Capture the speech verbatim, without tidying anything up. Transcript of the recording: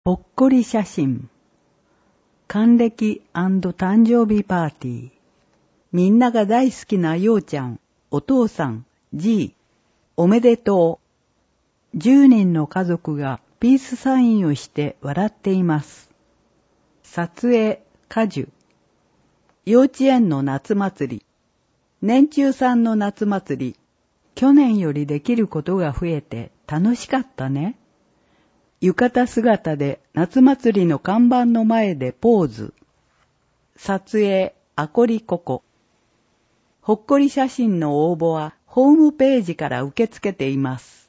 ほっこり写真。還暦&誕生日パーティー。みんなが大好きなようちゃん、お父さん、じい、おめでとう。十人の家族がピースサインをして笑っています。撮影、果樹。幼稚園の夏祭り。年中さんの夏祭り。去年よりできることが増えて楽しかったね。浴衣姿で夏祭りの看板の前でポーズ。撮影、あこりここ。ほっこり写真の応募はホームページから受け付けています。